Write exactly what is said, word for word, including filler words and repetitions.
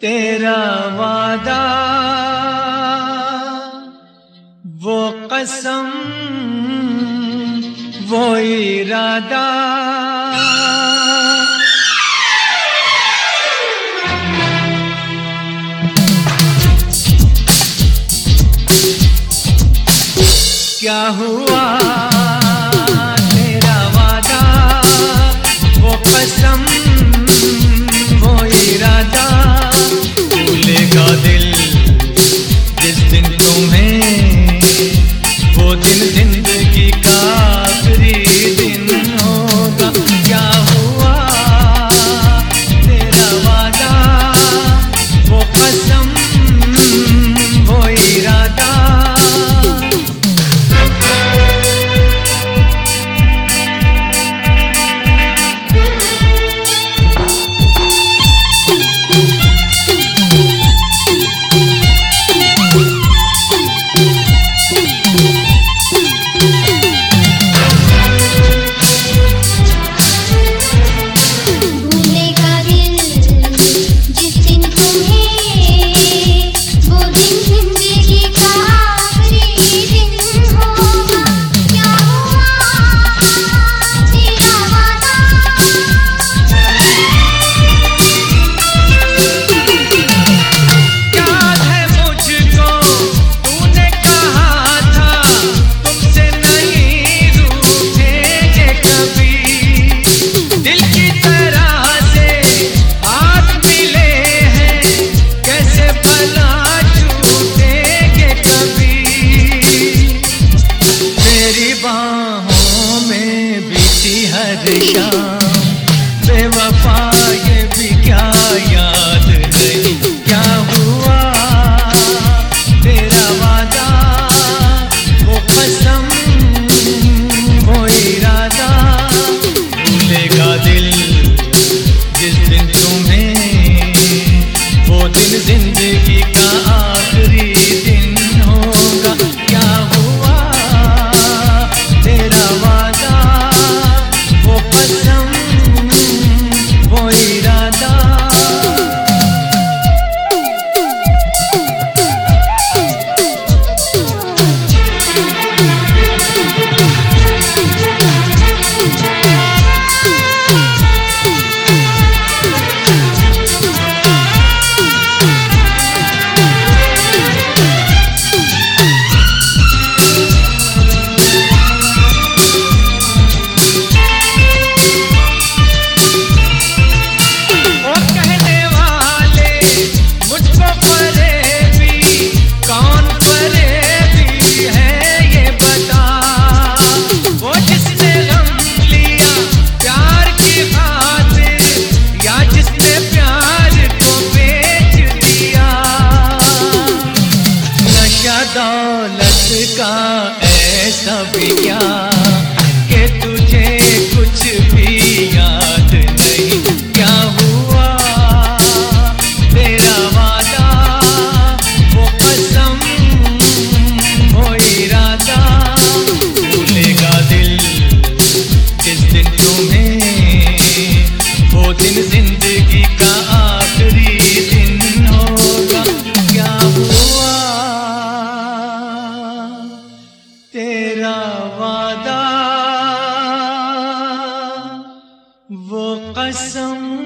तेरा वादा वो कसम वो इरादा क्या हुआ तेरा वादा वो कसम वो इरादा भूलेगा दिल जिस दिन तुम्हें वो दिन जिंदगी का आखिरी दिन होगा। क्या हुआ तेरा वादा वो कसम वो इरादा बेवफा ये भी क्या याद नहीं। क्या हुआ तेरा वादा वो कसम वो इरादा भूलेगा दिल जिस दिन तुम्हें वो दिन जिंदगी का आखिरी दिन होगा। क्या हुआ तेरा वादा वो कसम वो इरादा दौलत का ऐसा भी क्या कि तुझे कुछ भी याद नहीं। क्या हुआ तेरा वादा वो कसम वो इरादा भूलेगा दिल जिस दिन तुम्हें वो दिन जिंदगी का आखिरी दिन होगा। क्या हुआ तेरा वादा वो कसम